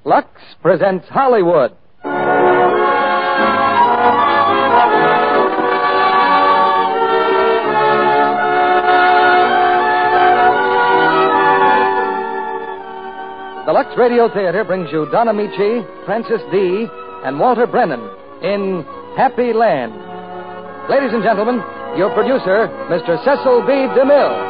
Lux presents Hollywood. The Lux Radio Theater brings you Don Amici, Francis Dee, and Walter Brennan in Happy Land. Ladies and gentlemen, your producer, Mr. Cecil B. DeMille.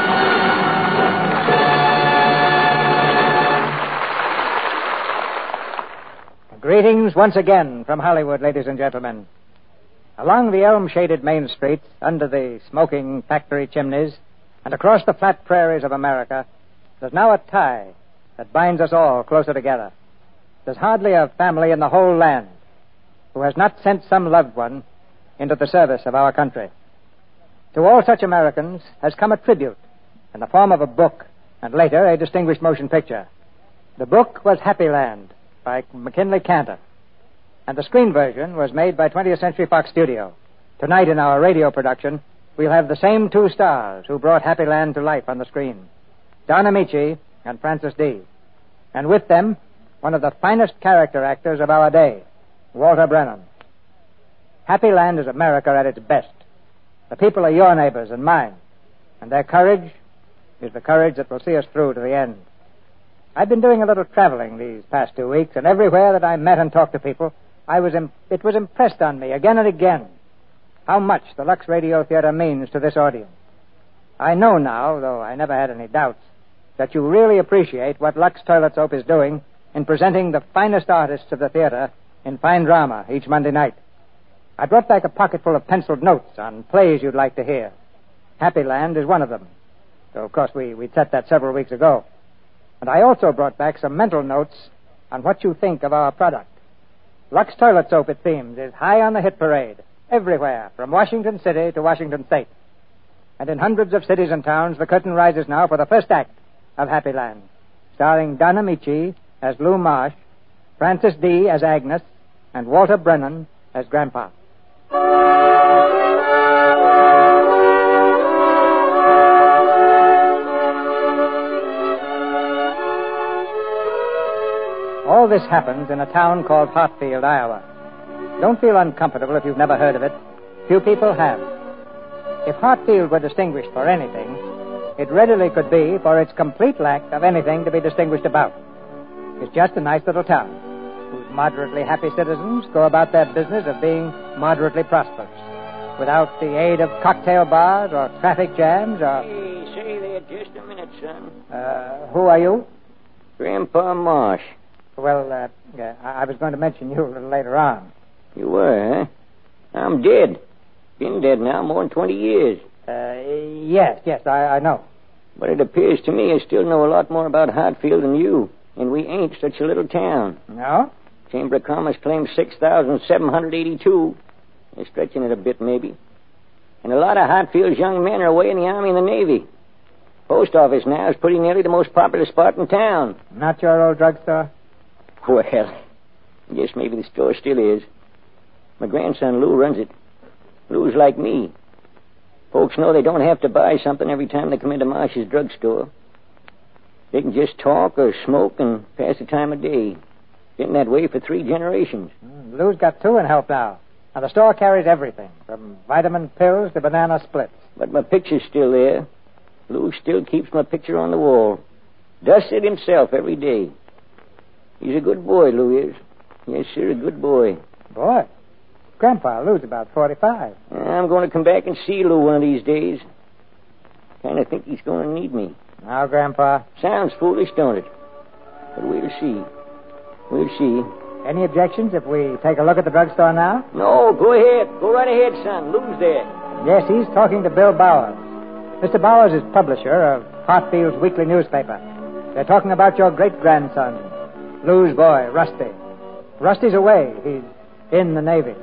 Greetings once again from Hollywood, ladies and gentlemen. Along the elm-shaded main streets, under the smoking factory chimneys, and across the flat prairies of America, there's now a tie that binds us all closer together. There's hardly a family in the whole land who has not sent some loved one into the service of our country. To all such Americans has come a tribute in the form of a book and later a distinguished motion picture. The book was Happy Land by McKinley Cantor, and the screen version was made by 20th Century Fox Studio. Tonight in our radio production, we'll have the same two stars who brought Happy Land to life on the screen, Don Amici and Francis Dee. And with them, one of the finest character actors of our day, Walter Brennan. Happy Land is America at its best. The people are your neighbors and mine, and their courage is the courage that will see us through to the end. I've been doing a little traveling these past 2 weeks, and everywhere that I met and talked to people, it was impressed on me again and again how much the Lux Radio Theater means to this audience. I know now, though I never had any doubts, that you really appreciate what Lux Toilet Soap is doing in presenting the finest artists of the theater in fine drama each Monday night. I brought back a pocket full of penciled notes on plays you'd like to hear. Happy Land is one of them. So, of course, we'd set that several weeks ago. And I also brought back some mental notes on what you think of our product. Lux Toilet Soap, it seems, is high on the hit parade, everywhere, from Washington City to Washington State. And in hundreds of cities and towns, the curtain rises now for the first act of Happy Land, starring Don Amici as Lou Marsh, Francis Dee as Agnes, and Walter Brennan as Grandpa. All this happens in a town called Hartfield, Iowa. Don't feel uncomfortable if you've never heard of it. Few people have. If Hartfield were distinguished for anything, it readily could be for its complete lack of anything to be distinguished about. It's just a nice little town whose moderately happy citizens go about their business of being moderately prosperous, without the aid of cocktail bars or traffic jams or... Hey, say there just a minute, son. Who are you? Grandpa Marsh. Well, I was going to mention you a little later on. You were, huh? I'm dead. Been dead now more than 20 years. Yes, I know. But it appears to me I still know a lot more about Hartfield than you, and we ain't such a little town. No? Chamber of Commerce claims 6,782. They're stretching it a bit, maybe. And a lot of Hartfield's young men are away in the Army and the Navy. Post office now is pretty nearly the most popular spot in town. Not your old drugstore? Well, I guess maybe the store still is. My grandson Lou runs it. Lou's like me. Folks know they don't have to buy something every time they come into Marsh's drugstore. They can just talk or smoke and pass the time of day. Been that way for 3 generations. Lou's got 2 in help now. Now, the store carries everything, from vitamin pills to banana splits. But my picture's still there. Lou still keeps my picture on the wall. Dusts it himself every day. He's a good boy, Lou is. Yes, sir, a good boy. Boy? Grandpa, Lou's about 45. I'm going to come back and see Lou one of these days. Kind of think he's going to need me. Now, Grandpa. Sounds foolish, don't it? But we'll see. We'll see. Any objections if we take a look at the drugstore now? No, go ahead. Go right ahead, son. Lou's there. Yes, he's talking to Bill Bowers. Mr. Bowers is publisher of Hartfield's weekly newspaper. They're talking about your great-grandson, Lou's boy, Rusty. Rusty's away. He's in the Navy.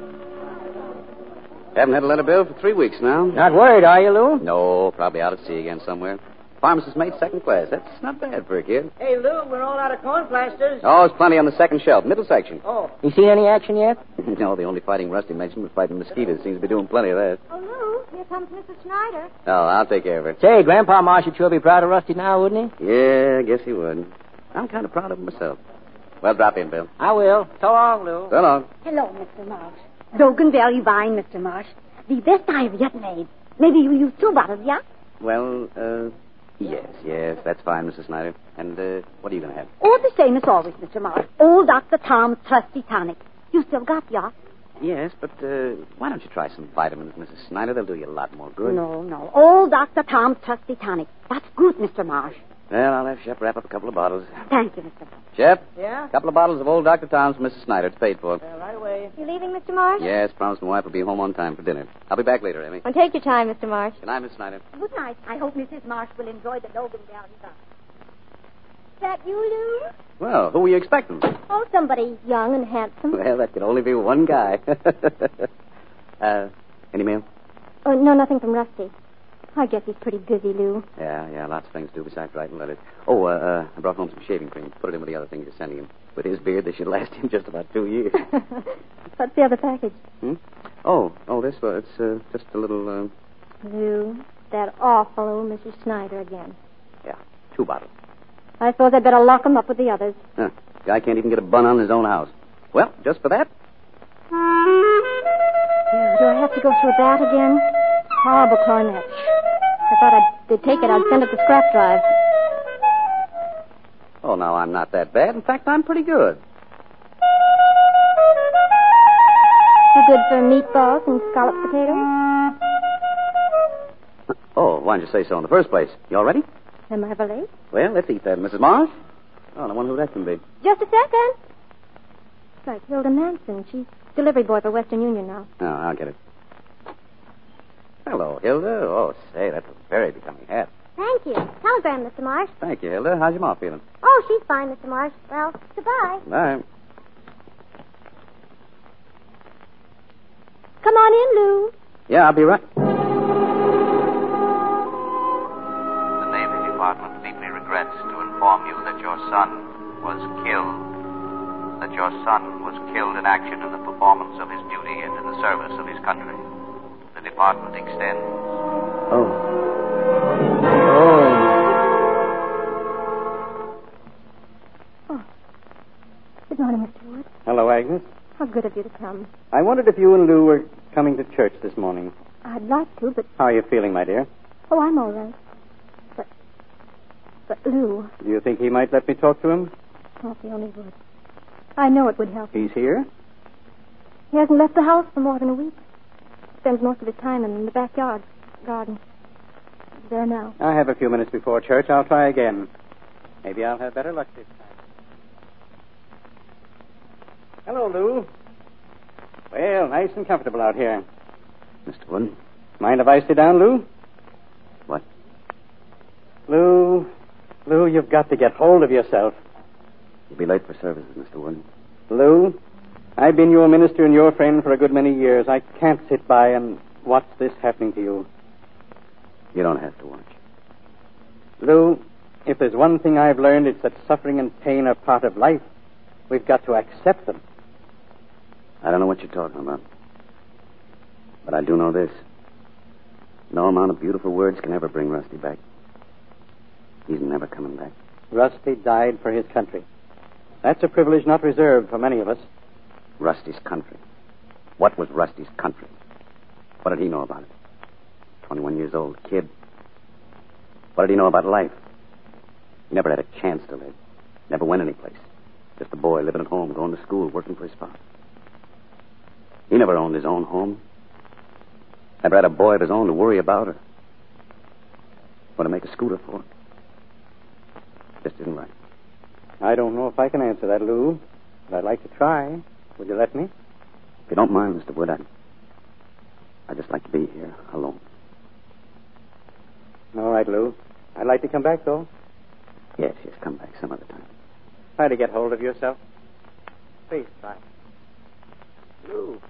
Haven't had a letter bill for 3 weeks now. Not worried, are you, Lou? No, probably out at sea again somewhere. Pharmacist's mate, second class. That's not bad for a kid. Hey, Lou, we're all out of corn plasters. Oh, there's plenty on the second shelf, middle section. Oh. You seen any action yet? No, the only fighting Rusty mentioned was fighting mosquitoes. Seems to be doing plenty of that. Oh, Lou, here comes Mrs. Schneider. Oh, I'll take care of it. Say, Grandpa Marsh would sure be proud of Rusty now, wouldn't he? Yeah, I guess he would. I'm kind of proud of him myself. Well, drop in, Bill. I will. So long, Lou. So long. Hello, Mr. Marsh. Logan Valley Vine, Mr. Marsh. The best I've yet made. Maybe you use 2 bottles, yeah? Well, yes, that's fine, Mrs. Snyder. And, what are you going to have? Oh, the same as always, Mr. Marsh. Old Dr. Tom's Trusty Tonic. You still got, yeah? Yes, but, why don't you try some vitamins, Mrs. Snyder? They'll do you a lot more good. No. Old Dr. Tom's Trusty Tonic. That's good, Mr. Marsh. Well, I'll have Shep wrap up a couple of bottles. Thank you, Mr. Marsh. Shep? Yeah? A couple of bottles of old Dr. Tom's for Mrs. Snyder. It's paid for. Right away. You leaving, Mr. Marsh? Yes, promised my wife will be home on time for dinner. I'll be back later, Amy. Well, take your time, Mr. Marsh. Good night, Miss Snyder. Good night. I hope Mrs. Marsh will enjoy the Logan Valley Vine. Is that you, Lou? Well, who were you expecting? Oh, somebody young and handsome. Well, that could only be one guy. Any mail? Oh, no, nothing from Rusty. I guess he's pretty busy, Lou. Yeah, lots of things to do besides writing letters. Oh, I brought home some shaving cream. Put it in with the other things you're sending him. With his beard, this should last him just about 2 years. What's the other package? Oh, this one. It's just a little, Lou, that awful old Mrs. Snyder again. Yeah, 2 bottles. I suppose I'd better lock him up with the others. Huh. Guy can't even get a bun on his own house. Well, just for that. Do I have to go through that again? Horrible cornet. I thought they'd take it. I'd send it to scrap drive. Oh, now, I'm not that bad. In fact, I'm pretty good. Too good for meatballs and scalloped potatoes? Oh, why didn't you say so in the first place? You all ready? Am I ever late? Well, let's eat that, Mrs. Marsh. Oh, I wonder who that can be. Just a second. It's like Hilda Manson. She's delivery boy for Western Union now. Oh, I'll get it. Hello, Hilda. Oh, say, that's a very becoming hat. Thank you. Telegram, Mr. Marsh. Thank you, Hilda. How's your mom feeling? Oh, she's fine, Mr. Marsh. Well, goodbye. Bye. Come on in, Lou. Yeah, I'll be right. The Navy Department deeply regrets to inform you that your son was killed. That your son was killed in action in the performance of his duty and in the service of his country. The department extends. Good morning, Mr. Wood. Hello, Agnes. How good of you to come. I wondered if you and Lou were coming to church this morning. I'd like to, but... How are you feeling, my dear? Oh, I'm all right. But Lou... Do you think he might let me talk to him? Oh, if he only would. I know it would help. He's here? He hasn't left the house for more than a week. Spends most of his time in the backyard garden. He's there now. I have a few minutes before church. I'll try again. Maybe I'll have better luck this time. Hello, Lou. Well, nice and comfortable out here. Mr. Wood? Mind if I sit down, Lou? What? Lou, you've got to get hold of yourself. You'll be late for services, Mr. Wood. Lou, I've been your minister and your friend for a good many years. I can't sit by and watch this happening to you. You don't have to watch. Lou, if there's one thing I've learned, it's that suffering and pain are part of life. We've got to accept them. I don't know what you're talking about. But I do know this. No amount of beautiful words can ever bring Rusty back. He's never coming back. Rusty died for his country. That's a privilege not reserved for many of us. Rusty's country. What was Rusty's country? What did he know about it? 21 years old, kid. What did he know about life? He never had a chance to live. Never went anyplace. Just a boy living at home, going to school, working for his father. He never owned his own home. Never had a boy of his own to worry about or to make a scooter for. Just isn't right. I don't know if I can answer that, Lou, but I'd like to try. Would you let me? If you don't mind, Mr. Wood, I'd just like to be here alone. All right, Lou. I'd like to come back, though. Yes, come back some other time. Try to get hold of yourself. Please, try. Lou.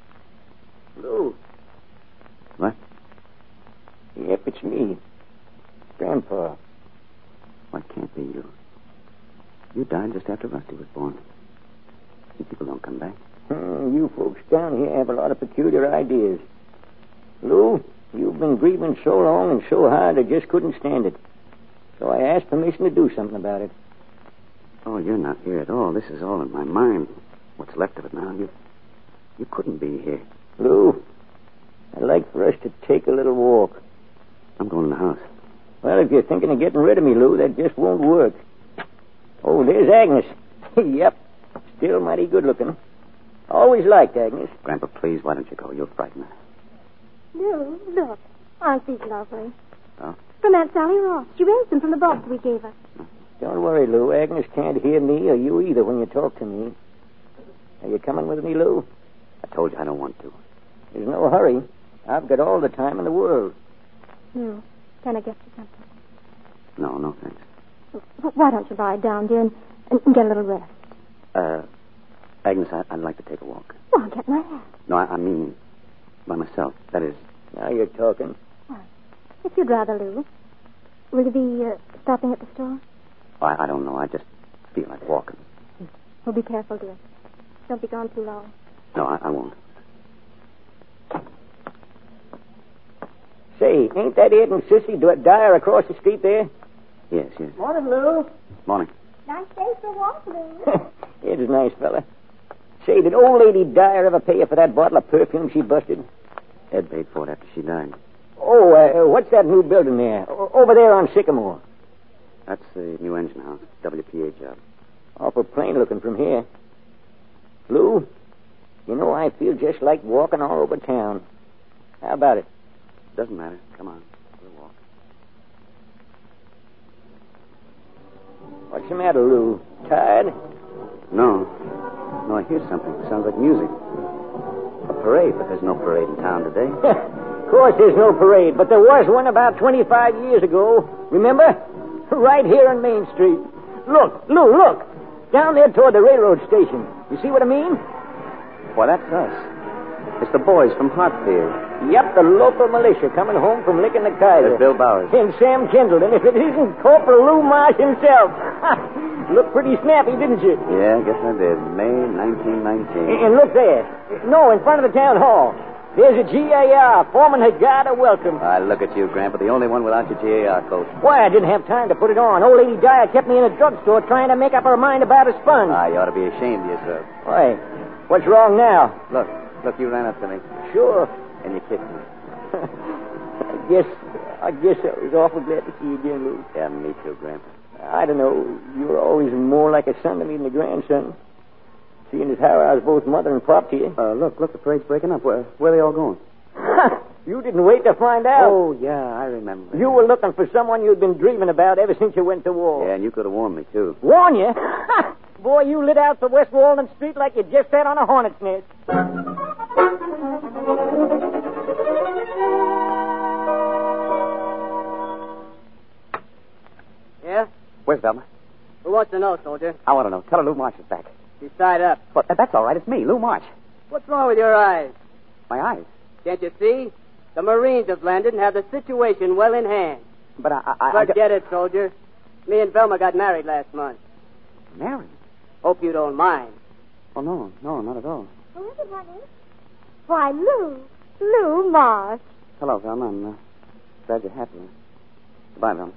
What? Yep, it's me. Grandpa. Why can't be you? You died just after Rusty was born. You people don't come back. You folks down here have a lot of peculiar ideas. Lou, you've been grieving so long and so hard I just couldn't stand it. So I asked permission to do something about it. Oh, you're not here at all. This is all in my mind. What's left of it now. You couldn't be here. Lou, I'd like for us to take a little walk. I'm going in the house. Well, if you're thinking of getting rid of me, Lou, that just won't work. Oh, there's Agnes. Yep. Still mighty good looking. Always liked Agnes. Grandpa, please, why don't you go? You'll frighten her. Lou, look. Aren't these lovely? Oh? From Aunt Sally Ross. She raised them from the box we gave her. Don't worry, Lou. Agnes can't hear me or you either when you talk to me. Are you coming with me, Lou? I told you I don't want to. There's no hurry. I've got all the time in the world. Lou, can I get you something? No, thanks. Why don't you lie down, dear, and get a little rest? Agnes, I'd like to take a walk. Well, I'll get my hat. No, I mean by myself. That is... Now you're talking. Well, if you'd rather, Lou. Will you be stopping at the store? I don't know. I just feel like walking. Well, be careful, dear. Don't be gone too long. No, I won't. Say, ain't that Ed and Sissy Dyer across the street there? Yes. Morning, Lou. Morning. Nice day for a walk, Lou. Ed's a nice fella. Say, did old lady Dyer ever pay you for that bottle of perfume she busted? Ed paid for it after she died. Oh, what's that new building there? Over there on Sycamore. That's the new engine house. WPA job. Awful plain looking from here. Lou, you know, I feel just like walking all over town. How about it? Doesn't matter. Come on. We'll walk. What's the matter, Lou? Tired? No, I hear something. It sounds like music. A parade, but there's no parade in town today. Of course there's no parade, but there was one about 25 years ago. Remember? Right here on Main Street. Look, Lou, look. Down there toward the railroad station. You see what I mean? Why, that's us. It's the boys from Hartfield. Yep, the local militia coming home from licking the Kaiser. There's Bill Bowers. And Sam Kendall. And if it isn't Corporal Lou Marsh himself. Looked pretty snappy, didn't you? Yeah, I guess I did. May 1919. And look there. No, in front of the town hall. There's a GAR. Foreman Hagada welcome. Look at you, Grandpa. The only one without your GAR coat. Why, I didn't have time to put it on. Old lady Dyer kept me in a drugstore trying to make up her mind about a sponge. You ought to be ashamed of yourself. Why, what's wrong now? Look, you ran up to me. Sure. And you kissed me. I guess I was awful glad to see you again, Lou. Yeah, me too, Grandpa. I don't know. You were always more like a son to me than a grandson. Seeing as how I was both mother and pop to you. Look, the parade's breaking up. Where are they all going? You didn't wait to find out. Oh, yeah, I remember. You were looking for someone you'd been dreaming about ever since you went to war. Yeah, and you could have warned me, too. Warn you? Boy, you lit out the West Walnut Street like you just sat on a hornet's nest. Yeah? Where's Velma? Who wants to know, soldier? I want to know. Tell her Lou Marsh is back. She's tied up. Well, that's all right. It's me, Lou Marsh. What's wrong with your eyes? My eyes. Can't you see? The Marines have landed and have the situation well in hand. But I Forget it, soldier. Me and Velma got married last month. Married? Hope you don't mind. Oh, no, not at all. Who is it, honey? Why, Lou Marsh. Hello, Velma. I'm glad you're happy. Goodbye, Velma.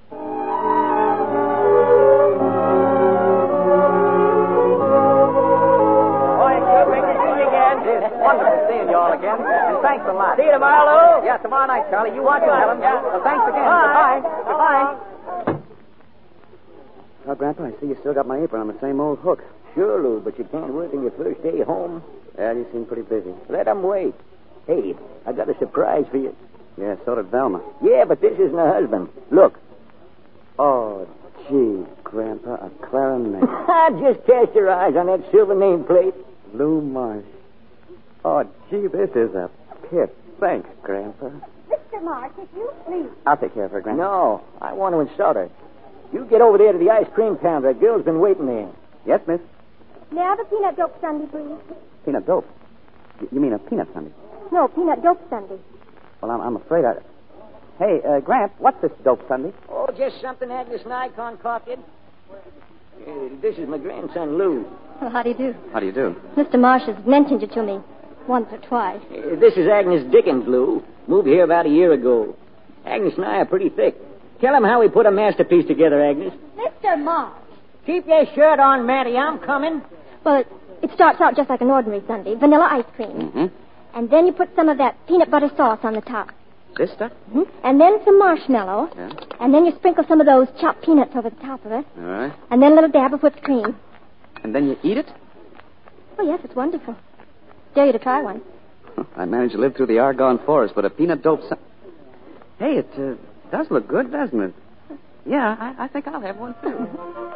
Wonderful seeing you all again. And thanks a lot. See you tomorrow, Lou. Yeah, tomorrow night, Charlie. You watch it, Helen. Yeah. Well, thanks again. Bye. Goodbye. Well, Grandpa, I see you still got my apron on the same old hook. Sure, Lou, but you can't work on your first day home. Yeah, you seem pretty busy. Let 'em wait. Hey, I got a surprise for you. Yeah, so did Velma. Yeah, but this isn't her husband. Look. Oh, gee, Grandpa, a clarinet. Just cast your eyes on that silver nameplate. Lou Marsh. Oh, gee, this is a pit. Thanks, Grandpa. Mr. Marsh, if you please. I'll take care of her, Grandpa. No, I want to insult her. You get over there to the ice cream counter. A girl's been waiting there. Yes, miss? May I have a peanut dope sundae, please? Peanut dope. You mean a peanut sundae? No, peanut dope sundae. Well, I'm afraid I... Hey, Gramp, what's this dope sundae? Oh, just something Agnes and I concocted. This is my grandson, Lou. Well, how do you do? How do you do? Mr. Marsh has mentioned you to me once or twice. This is Agnes Dickens, Lou. Moved here about a year ago. Agnes and I are pretty thick. Tell him how we put a masterpiece together, Agnes. Mr. Marsh, Keep your shirt on, Matty. I'm coming. Well, it starts out just like an ordinary sundae, vanilla ice cream. Mm-hmm. And then you put some of that peanut butter sauce on the top. This stuff? Mm-hmm. And then some marshmallow. Yeah. And then you sprinkle some of those chopped peanuts over the top of it. All right. And then a little dab of whipped cream. And then you eat it? Oh, yes, it's wonderful. Dare you to try one. I managed to live through the Argonne Forest, but a peanut dope... Hey, it does look good, doesn't it? Yeah, I think I'll have one, too.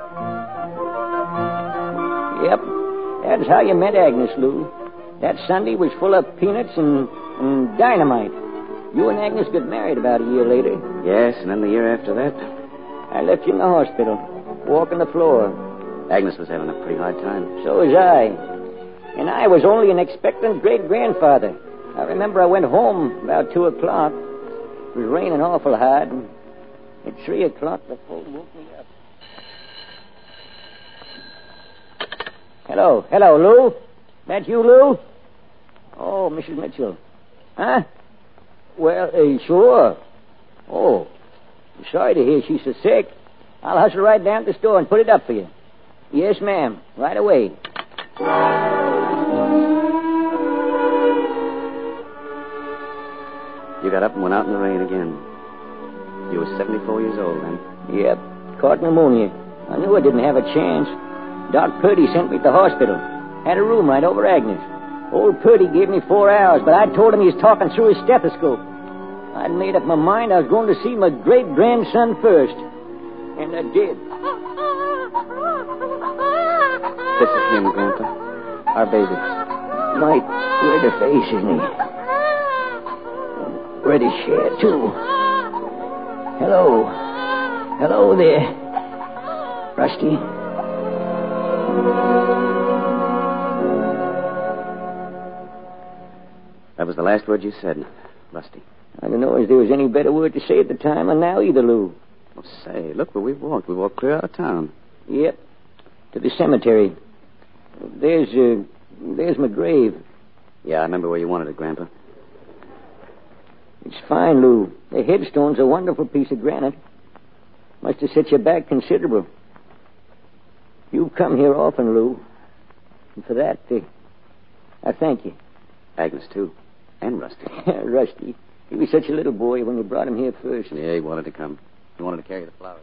Yep. That's how you met Agnes, Lou. That Sunday was full of peanuts and dynamite. You and Agnes got married about a year later. Yes, and then the year after that... I left you in the hospital, walking the floor. Agnes was having a pretty hard time. So was I. And I was only an expectant great-grandfather. I remember I went home about 2 o'clock. It was raining awful hard. And at 3 o'clock, the phone woke me up. Hello, Lou. That you, Lou? Oh, Mrs. Mitchell. Huh? Well, sure. Oh, I'm sorry to hear she's so sick. I'll hustle right down to the store and put it up for you. Yes, ma'am. Right away. You got up and went out in the rain again. You were 74 years old then. Yep. Caught pneumonia. I knew I didn't have a chance. Doc Purdy sent me to the hospital. Had a room right over Agnes. Old Purdy gave me 4 hours, but I told him he was talking through his stethoscope. I'd made up my mind I was going to see my great-grandson first. And I did. This is him, Grandpa. Our baby. Might red her face, isn't he? Reddish hair, too. Hello. Hello there. Rusty. That was the last word you said, Rusty. I don't know if there was any better word to say at the time or now either, Lou. Oh, say, look where we've walked. We walked clear out of town. Yep. To the cemetery. There's my grave. Yeah, I remember where you wanted it, Grandpa. It's fine, Lou. The headstone's a wonderful piece of granite. Must have set you back considerable. You've come here often, Lou. And for that, I thank you. Agnes, too. And Rusty. Rusty. He was such a little boy when you brought him here first. Yeah, he wanted to come. He wanted to carry the flowers.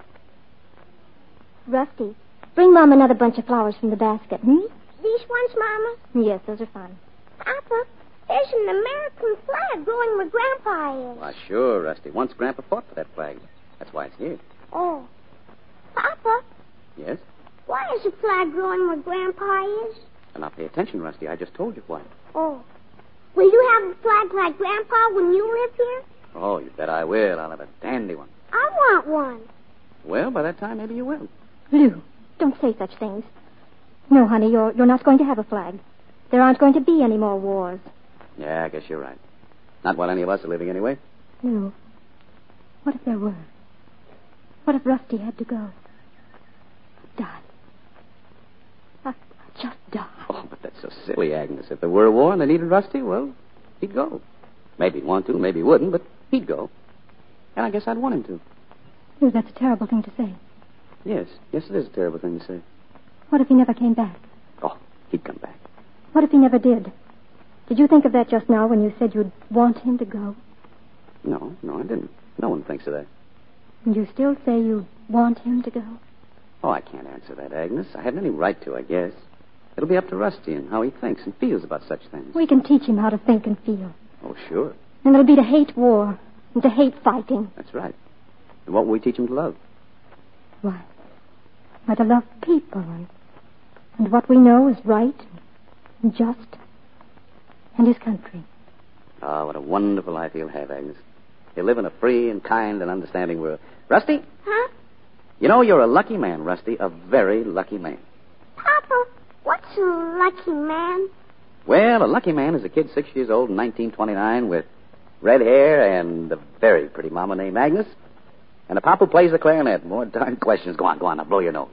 Rusty, bring Mom another bunch of flowers from the basket, hmm? These ones, Mama? Yes, those are fine. Papa, there's an American flag growing where Grandpa is. Why, sure, Rusty. Once Grandpa fought for that flag. That's why it's here. Oh. Papa? Yes? Why is the flag growing where Grandpa is? And now pay attention, Rusty. I just told you why. Oh. Will you have a flag like Grandpa when you live here? Oh, you bet I will. I'll have a dandy one. I want one. Well, by that time, maybe you will. Lou, don't say such things. No, honey, you're not going to have a flag. There aren't going to be any more wars. Yeah, I guess you're right. Not while any of us are living, anyway. Lou, what if there were? What if Rusty had to go? Die. I'd just die. Oh, but that's so silly, Agnes. If there were a war and they needed Rusty, well, he'd go. Maybe he'd want to, maybe he wouldn't, but he'd go. And I guess I'd want him to. Lou, that's a terrible thing to say. Yes, it is a terrible thing to say. What if he never came back? Oh, he'd come back. What if he never did? Did you think of that just now when you said you'd want him to go? No, I didn't. No one thinks of that. And you still say you want him to go? Oh, I can't answer that, Agnes. I haven't any right to, I guess. It'll be up to Rusty and how he thinks and feels about such things. We can teach him how to think and feel. Oh, sure. And it'll be to hate war and to hate fighting. That's right. And what will we teach him to love? Why, to love people and what we know is right and just and his country. Oh, what a wonderful life he'll have, Agnes. He'll live in a free and kind and understanding world. Rusty? Huh? You know, you're a lucky man, Rusty. A very lucky man. Papa, what's a lucky man? Well, a lucky man is a kid 6 years old in 1929 with red hair and a very pretty mama named Agnes. And a pop who plays the clarinet. More darn questions. Go on, I'll blow your nose.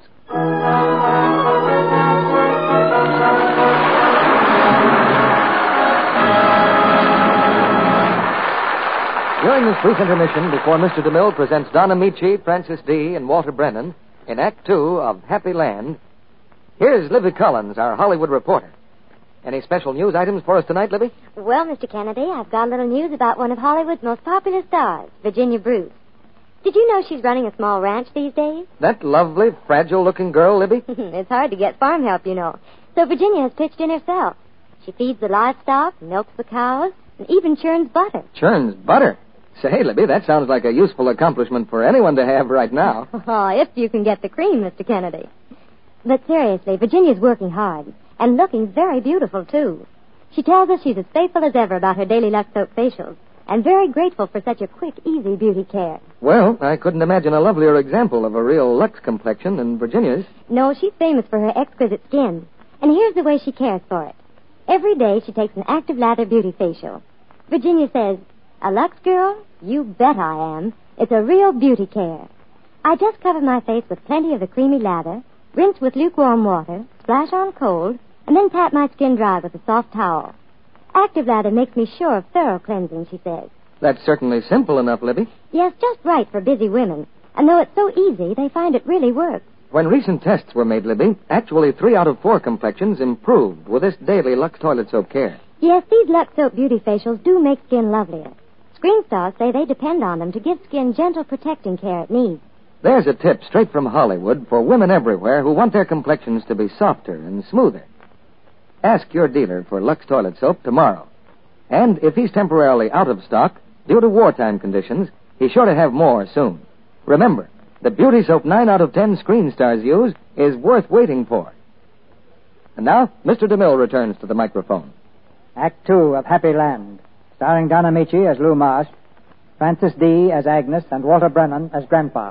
During this brief intermission, before Mr. DeMille presents Don Amici, Francis D., and Walter Brennan, In Act Two of Happy Land, here's Libby Collins, our Hollywood reporter. Any special news items for us tonight, Libby? Well, Mr. Kennedy, I've got a little news about one of Hollywood's most popular stars, Virginia Bruce. Did you know she's running a small ranch these days? That lovely, fragile-looking girl, Libby? It's hard to get farm help, you know. So Virginia has pitched in herself. She feeds the livestock, milks the cows, and even churns butter. Churns butter? Say, Libby, that sounds like a useful accomplishment for anyone to have right now. Oh, if you can get the cream, Mr. Kennedy. But seriously, Virginia's working hard, and looking very beautiful, too. She tells us she's as faithful as ever about her daily Lux Soap facials, and very grateful for such a quick, easy beauty care. Well, I couldn't imagine a lovelier example of a real Lux complexion than Virginia's. No, she's famous for her exquisite skin. And here's the way she cares for it. Every day she takes an Active Lather beauty facial. Virginia says, "A Lux girl? You bet I am. It's a real beauty care. I just cover my face with plenty of the creamy lather, rinse with lukewarm water, splash on cold, and then pat my skin dry with a soft towel. Active Lather makes me sure of thorough cleansing," she says. That's certainly simple enough, Libby. Yes, just right for busy women. And though it's so easy, they find it really works. When recent tests were made, Libby, actually 3 out of 4 complexions improved with this daily Lux toilet soap care. Yes, these Lux Soap beauty facials do make skin lovelier. Screen stars say they depend on them to give skin gentle protecting care it needs. There's a tip straight from Hollywood for women everywhere who want their complexions to be softer and smoother. Ask your dealer for Lux toilet soap tomorrow. And if he's temporarily out of stock due to wartime conditions, he's sure to have more soon. Remember, the beauty soap 9 out of 10 screen stars use is worth waiting for. And now, Mr. DeMille returns to the microphone. Act Two of Happy Land, starring Don Amici as Lou Marsh, Frances Dee as Agnes, and Walter Brennan as Grandpa.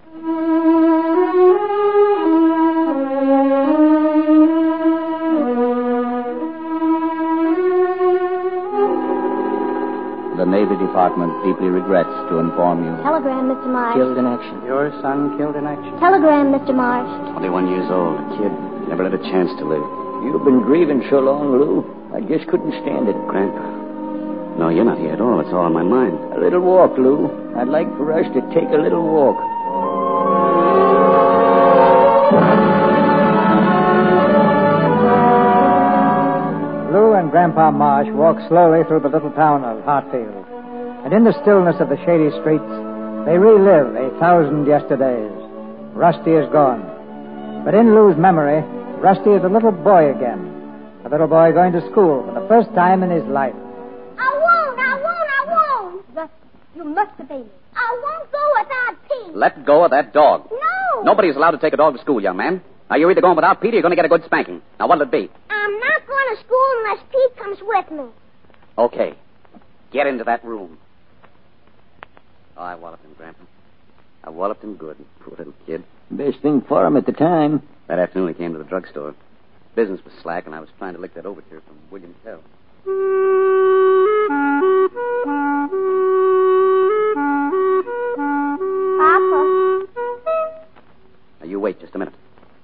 The Navy Department deeply regrets to inform you. Telegram, Mr. Marsh. Killed in action. Your son killed in action. Telegram, Mr. Marsh. 21 years old, a kid. Never had a chance to live. You've been grieving so long, Lou. I just couldn't stand it. Grandpa. No, you're not here at all. It's all on my mind. A little walk, Lou. I'd like for us to take a little walk. Lou and Grandpa Marsh walk slowly through the little town of Hartfield. And in the stillness of the shady streets, they relive 1,000 yesterdays. Rusty is gone. But in Lou's memory, Rusty is a little boy again. A little boy going to school for the first time in his life. I won't. Rusty, you must obey me. I won't go without Pete. Let go of that dog. No. Nobody's allowed to take a dog to school, young man. Now, you're either going without Pete or you're going to get a good spanking. Now, what'll it be? I'm not going to school unless Pete comes with me. Okay. Get into that room. Oh, I walloped him, Grandpa. I walloped him good. Poor little kid. Best thing for him at the time. That afternoon he came to the drugstore. Business was slack, and I was trying to lick that overture from William Tell. Papa. Now, you wait just a minute.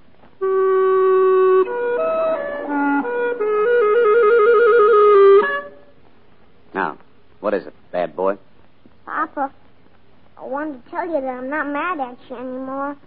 Now, what is it, bad boy? Papa, I wanted to tell you that I'm not mad at you anymore.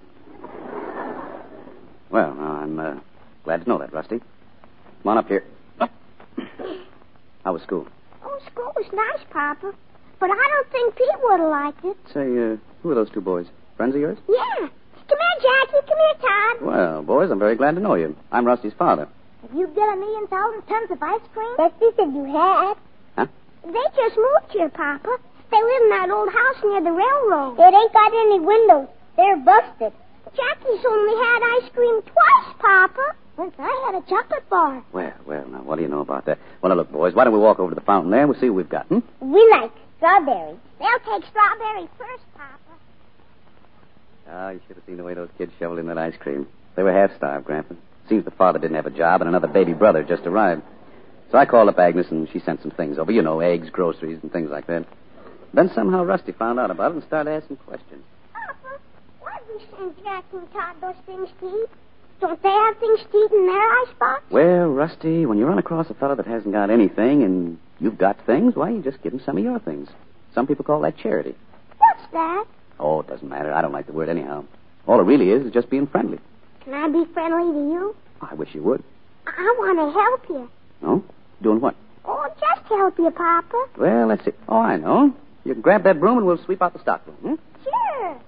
Well, I'm glad to know that, Rusty. Come on up here. How was school? Oh, school was nice, Papa. But I don't think Pete would have liked it. Say, who are those two boys? Friends of yours? Yeah. Come here, Jackie. Come here, Todd. Well, boys, I'm very glad to know you. I'm Rusty's father. Have you got 1,000,000 tons of ice cream? Rusty said you had. Huh? They just moved here, Papa. They live in that old house near the railroad. It ain't got any windows. They're busted. Jackie's only had ice cream twice, Papa. Once I had a chocolate bar. Well, now, what do you know about that? Well, now, look, boys, why don't we walk over to the fountain there and we'll see what we've got, We like strawberries. They'll take strawberries first, Papa. Oh, you should have seen the way those kids shoveled in that ice cream. They were half-starved, Grandpa. Seems the father didn't have a job and another baby brother just arrived. So I called up Agnes and she sent some things over. You know, eggs, groceries, and things like that. Then somehow Rusty found out about it and started asking questions. Papa, why'd we send Jack and Todd those things to eat? Don't they have things to eat in their icebox? Well, Rusty, when you run across a fellow that hasn't got anything and you've got things, why, you just give him some of your things. Some people call that charity. What's that? Oh, it doesn't matter. I don't like the word anyhow. All it really is just being friendly. Can I be friendly to you? I wish you would. I want to help you. Oh? Doing what? Oh, just help you, Papa. Well, let's see. Oh, I know. You can grab that broom and we'll sweep out the stockroom. Sure.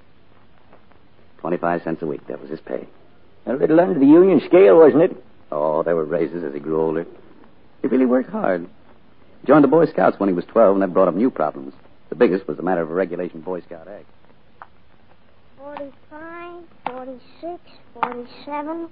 25 cents a week. That was his pay. A little under the union scale, wasn't it? Oh, there were raises as he grew older. He really worked hard. Joined the Boy Scouts when he was 12, and that brought up new problems. The biggest was the matter of a regulation Boy Scout act. 45, 46, 47,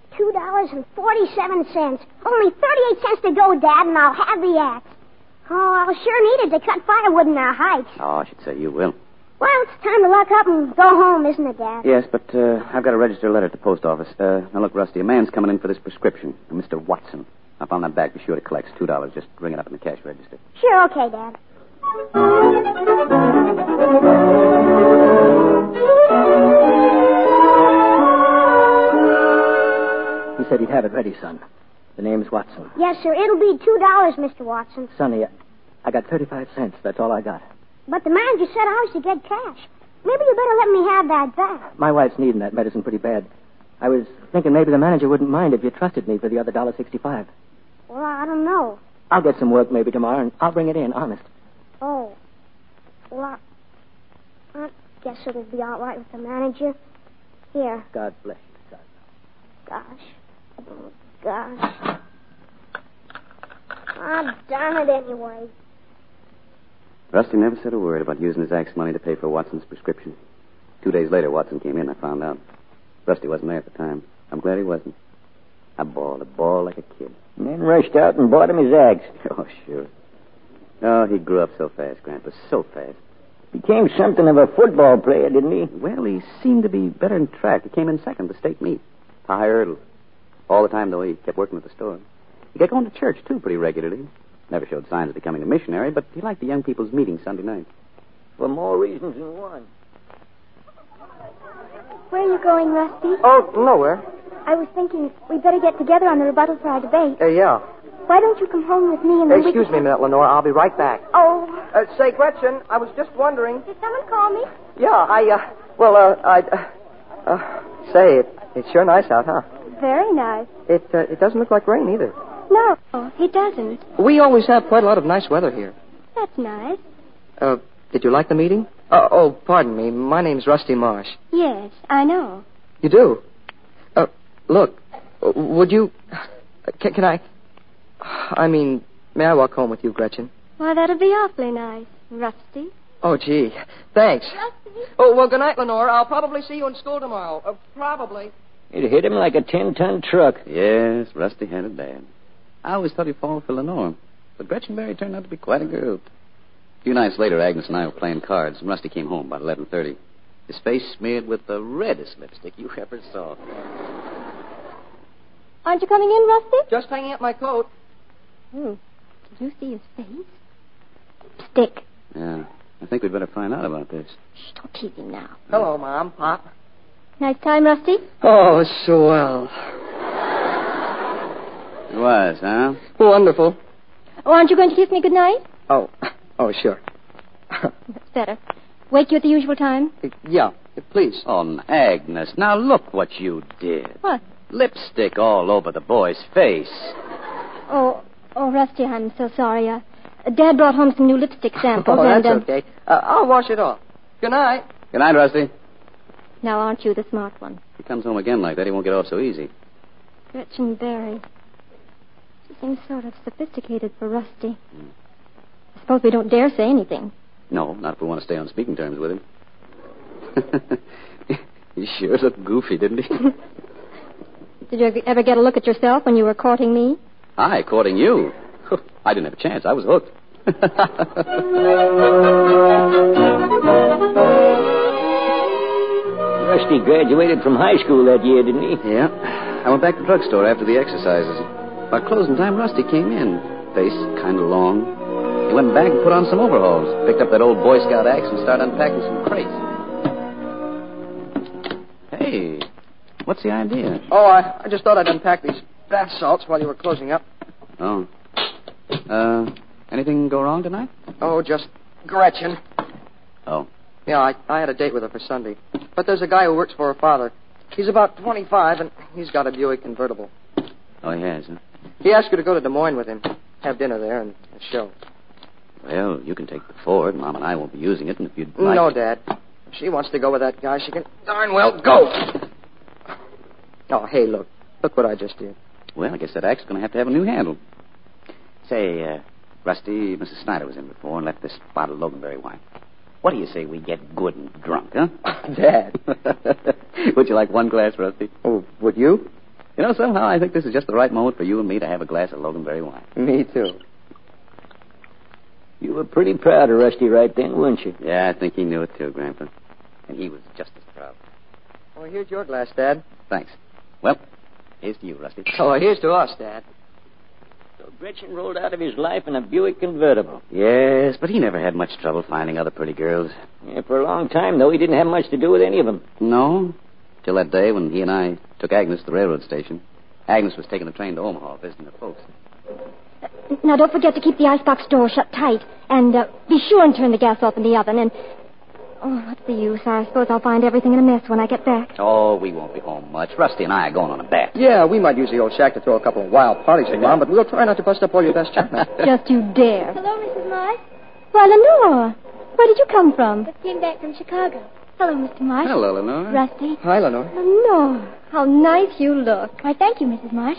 $2.47. Only 38 cents to go, Dad, and I'll have the axe. Oh, I'll sure need it to cut firewood in our hikes. Oh, I should say you will. Well, it's time to lock up and go home, isn't it, Dad? Yes, but I've got to register a letter at the post office. Now, look, Rusty, a man's coming in for this prescription. Mr. Watson. Up on that bag, be sure to collect $2. Just ring it up in the cash register. Sure, okay, Dad. He said he'd have it ready, son. The name's Watson. Yes, sir. It'll be $2, Mr. Watson. Sonny, I got 35 cents. That's all I got. But the manager said I was to get cash. Maybe you better let me have that back. My wife's needing that medicine pretty bad. I was thinking maybe the manager wouldn't mind if you trusted me for the other $1.65. Well, I don't know. I'll get some work maybe tomorrow, and I'll bring it in, honest. Oh. Well, I guess it'll be all right with the manager. Here. God bless you, son. Gosh. Oh, gosh. I've done it anyway. Rusty never said a word about using his axe money to pay for Watson's prescription. 2 days later, Watson came in. I found out. Rusty wasn't there at the time. I'm glad he wasn't. I bawled a ball like a kid. And then rushed out and bought him his axe. Oh, sure. Oh, he grew up so fast, Grandpa, so fast. Became something of a football player, didn't he? Well, he seemed to be better in track. He came in second to state meet. Tired. All the time, though, he kept working at the store. He got going to church, too, pretty regularly. Never showed signs of becoming a missionary, but he liked the young people's meeting Sunday night. For more reasons than one. Where are you going, Rusty? Oh, nowhere. I was thinking we'd better get together on the rebuttal for our debate. Yeah. Why don't you come home with me and then Excuse me a minute, Lenore. I'll be right back. Oh. Say, Gretchen, I was just wondering. Did someone call me? Yeah, say, it's sure nice out, huh? Very nice. It doesn't look like rain either. No, it doesn't. We always have quite a lot of nice weather here. That's nice. Did you like the meeting? Pardon me. My name's Rusty Marsh. Yes, I know. You do? Look, would you... Can I... I mean, may I walk home with you, Gretchen? Why, that'd be awfully nice, Rusty. Oh, gee. Thanks. Rusty? Oh, well, good night, Lenore. I'll probably see you in school tomorrow. Probably. It hit him like a 10-ton truck. Yes, Rusty had it bad. I always thought he'd fall for Lenore. But Gretchen Berry turned out to be quite a girl. A few nights later, Agnes and I were playing cards, and Rusty came home about 11:30. His face smeared with the reddest lipstick you ever saw. Aren't you coming in, Rusty? Just hanging up my coat. Did you see his face? Stick. Yeah, I think we'd better find out about this. Shh, don't tease him now. Hello, Mom, Pop. Nice time, Rusty? Oh, swell. It was, huh? Wonderful. Oh, aren't you going to kiss me goodnight? Oh, sure. That's better. Wake you at the usual time? Yeah, please. Oh, Agnes, now look what you did. What? Lipstick all over the boy's face. Oh, Rusty, I'm so sorry. Dad brought home some new lipstick samples. That's okay. I'll wash it off. Good night. Good night, Rusty. Now, aren't you the smart one? If he comes home again like that, he won't get off so easy. Gretchen Berry. She seems sort of sophisticated for Rusty. I suppose we don't dare say anything. No, not if we want to stay on speaking terms with him. He sure looked goofy, didn't he? Did you ever get a look at yourself when you were courting me? I courting you? I didn't have a chance. I was hooked. Rusty graduated from high school that year, didn't he? Yeah. I went back to the drugstore after the exercises. About closing time, Rusty came in. Face kind of long. He went back and put on some overalls. Picked up that old Boy Scout axe and started unpacking some crates. Hey, what's the idea? Oh, I just thought I'd unpack these bath salts while you were closing up. Oh. Anything go wrong tonight? Oh, just Gretchen. Oh. Yeah, I had a date with her for Sunday. But there's a guy who works for her father. He's about 25, and he's got a Buick convertible. Oh, he has, huh? He asked her to go to Des Moines with him, have dinner there and a show. Well, you can take the Ford. Mom and I won't be using it, and if you'd like... No, Dad. If she wants to go with that guy, she can darn well go. Oh, hey, look. Look what I just did. Well, I guess that axe's going to have a new handle. Say, Rusty, Mrs. Snyder was in before and left this bottle of Loganberry wine. What do you say we get good and drunk, huh? Dad. Would you like one glass, Rusty? Oh, would you? You know, somehow I think this is just the right moment for you and me to have a glass of Loganberry wine. Me, too. You were pretty proud of Rusty right then, weren't you? Yeah, I think he knew it, too, Grandpa. And he was just as proud. Well, here's your glass, Dad. Thanks. Well, here's to you, Rusty. Oh, here's to us, Dad. So Gretchen rolled out of his life in a Buick convertible. Yes, but he never had much trouble finding other pretty girls. Yeah, for a long time, though, he didn't have much to do with any of them. No, till that day when he and I took Agnes to the railroad station. Agnes was taking the train to Omaha, visiting her folks. Now, don't forget to keep the icebox door shut tight. And be sure and turn the gas off in the oven. And, oh, what's the use? I suppose I'll find everything in a mess when I get back. Oh, we won't be home much. Rusty and I are going on a bat. Yeah, we might use the old shack to throw a couple of wild parties in, Mom, but we'll try not to bust up all your best chapmen. Just you dare. Hello, Mrs. Marsh. Why, Lenore, where did you come from? Just came back from Chicago. Hello, Mr. Marsh. Hello, Lenore. Rusty. Hi, Lenore. Lenore, how nice you look. Why, thank you, Mrs. Marsh.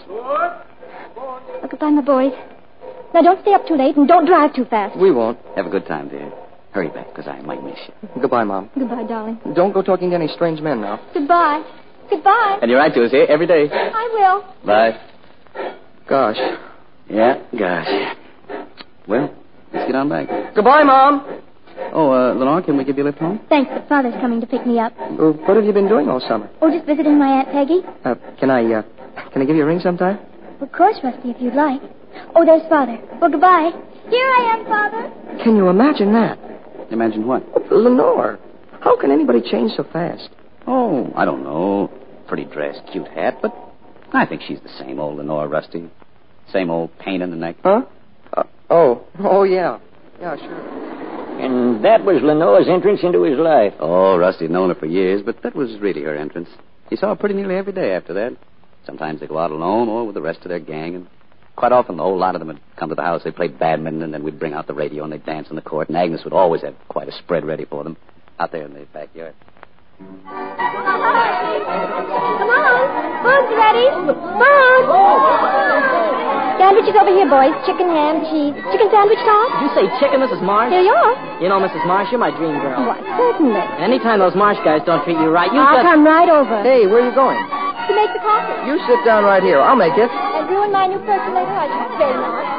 Oh, goodbye, my boys. Now, don't stay up too late and don't drive too fast. We won't. Have a good time, dear. Hurry back, because I might miss you. Goodbye, Mom. Goodbye, darling. Don't go talking to any strange men now. Goodbye. Goodbye. And you're right to us here every day. I will. Bye. Gosh. Yeah, gosh. Well, let's get on back. Goodbye, Mom. Oh, Lenore, can we give you a lift home? Thanks, but Father's coming to pick me up. What have you been doing all summer? Oh, just visiting my Aunt Peggy. Can I give you a ring sometime? Of course, Rusty, if you'd like. Oh, there's Father. Well, goodbye. Here I am, Father. Can you imagine that? Imagine what? Lenore, how can anybody change so fast? Oh, I don't know. Pretty dress, cute hat, but I think she's the same old Lenore, Rusty. Same old pain in the neck. Huh? Oh, yeah. Yeah, sure. And that was Lenore's entrance into his life. Oh, Rusty had known her for years, but that was really her entrance. He saw her pretty nearly every day after that. Sometimes they'd go out alone or with the rest of their gang, and quite often the whole lot of them would come to the house. They'd play badminton, and then we'd bring out the radio, and they'd dance on the court, and Agnes would always have quite a spread ready for them out there in the backyard. Come on. Food's ready. Food. Sandwiches over here, boys. Chicken, ham, cheese. Chicken sandwich, Tom? Did you say chicken, Mrs. Marsh? Here you are. You know, Mrs. Marsh, you're my dream girl. Why, certainly. And anytime those Marsh guys don't treat you right, I'll come right over. Hey, where are you going? To make the coffee. You sit down right here. I'll make it. And ruin my new percolator. I should very much.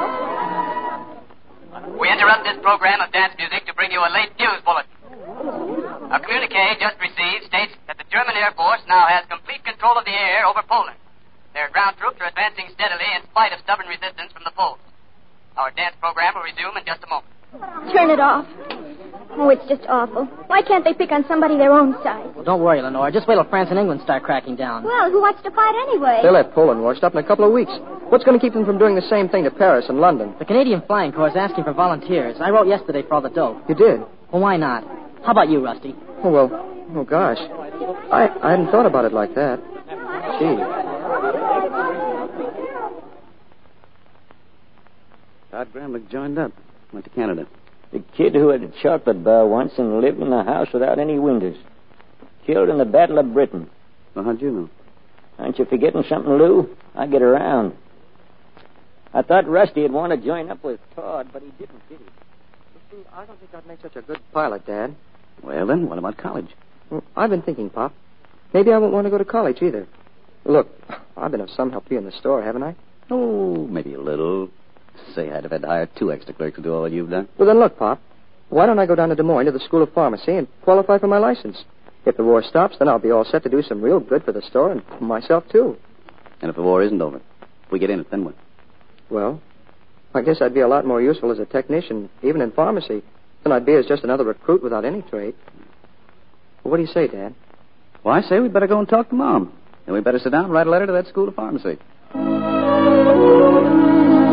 We interrupt this program of dance music to bring you a late news bulletin. A communique just received states that the German Air Force now has complete control of the air over Poland. Their ground troops are advancing steadily in spite of stubborn resistance from the Poles. Our dance program will resume in just a moment. Turn it off. Oh, it's just awful. Why can't they pick on somebody their own size? Well, don't worry, Lenore. Just wait till France and England start cracking down. Well, who wants to fight anyway? They'll have Poland washed up in a couple of weeks. What's going to keep them from doing the same thing to Paris and London? The Canadian Flying Corps is asking for volunteers. I wrote yesterday for all the dope. You did? Well, why not? How about you, Rusty? Oh, well, oh, gosh. I hadn't thought about it like that. Gee. Todd Gramlich joined up. Went to Canada. The kid who had a chocolate bar once and lived in a house without any windows. Killed in the Battle of Britain. Well, how'd you know? Aren't you forgetting something, Lou? I get around. I thought Rusty would want to join up with Todd, but he didn't, did he? I don't think I'd make such a good pilot, Dad. Well, then, what about college? Well, I've been thinking, Pop. Maybe I won't want to go to college either. Look, I've been of some help to you in the store, haven't I? Oh, maybe a little. Say, I'd have had to hire 2 extra clerks to do all you've done. Well, then look, Pop. Why don't I go down to Des Moines to the School of Pharmacy and qualify for my license? If the war stops, then I'll be all set to do some real good for the store and for myself, too. And if the war isn't over? If we get in it, then what? Well, I guess I'd be a lot more useful as a technician, even in pharmacy, than I'd be as just another recruit without any trade. Well, what do you say, Dad? Well, I say we'd better go and talk to Mom. And we'd better sit down and write a letter to that School of Pharmacy.